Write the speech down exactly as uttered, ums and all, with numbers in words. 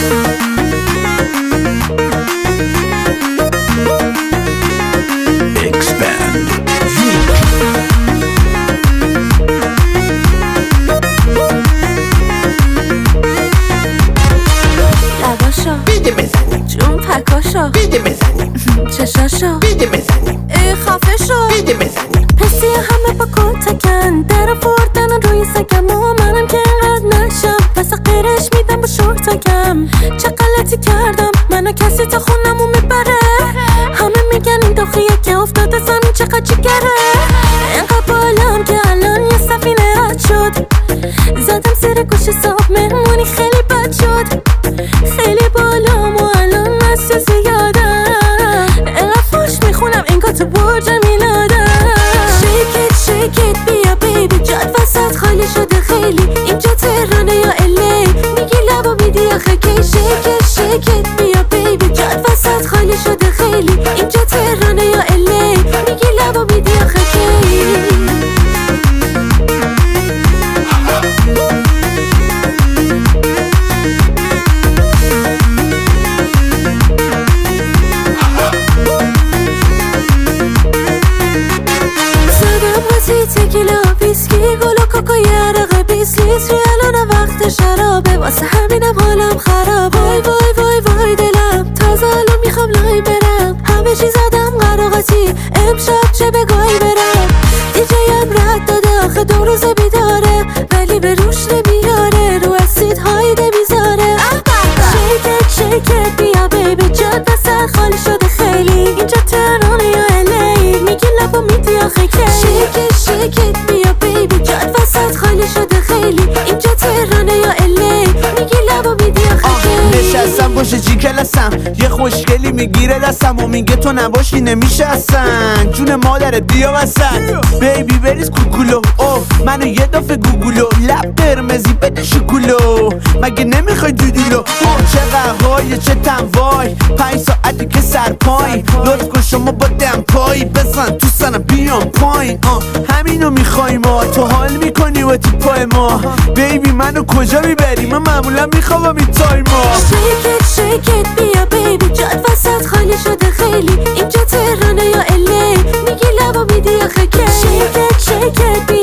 بیده بزنیم چشاشو بیده بزنیم ای خفه شو بیده بزنیم حسی همه با کتکن در فوردن روی سگم و منم که اینقدر نشم پس قیرش میدم با شورتکم چه غلطی کردم منو کسی تا خونمو میبره همه میگن این داخیه که افتاده زمین چقدر جگره اینقدر بالام که الان یه سفینه رد شد زدم زیر گوش صاحب مهمونی خیلی بد شد خیلی بالام و الان مسته زیادم اینقدر فوش میخونم انگار تو برج میلادم شیکت شیکت بیا بیبی جاد وسط خالی شده خیلی اینجا تهرانه یا الی میگی لبا میدی آخه کی شیکت شیکت بیا بیبی جاد وسط خالی شده خیلی اینجا تهرانه یا الی میگی لبا میدی آخه کی تکیلا ویسکی گل و کوکا یه عرق بیست لیتری الان وقت شرابه واسه همینم حالم خراب وای وای وای وای دلم تازه الان میخوام لای برم همه چی زدم قراقاتی امشب چه بگاهی برم دیجایم رد داده آخه دو روز بیداره ولی به روش نمیاره رو اسید هایده میذاره شیکت شیکت بیا بیبی جان وسط خالی شده خیلی اینجا تهرانه یا الی میگی لبا میدی آخه کی شیکت شیکت بیا بیبی جاد وسط خالی شده خیلی اینجا تهرانه یا الی میگی لبا میدی آخه کی نشستم باشه چی کلسم یه خوشگلی میگیره دستم و میگه تو نباشی نمیشه اصلا جون مادرت بیا وسط بیبی بریز کوکولو اوه منو یه دفعه گوگولو لب قرمزی بده شکولو مگه نمیخوای دودیلو اوه چه قهوای چه تنوای پنج ساعتی که سرپای لطف کن شما با دم پایی بزن تو سنم بیام پایین همینو میخوای ما تو حال میکنی و تو پای ما بیبی منو کجا میبری من معمولا میخوام این تایما شیکت شیکت بیا بیبی جاد وسط خالی شده خیلی اینجا تهرانه یا الی میگی لبا میدی آخه کی شیکت شیکت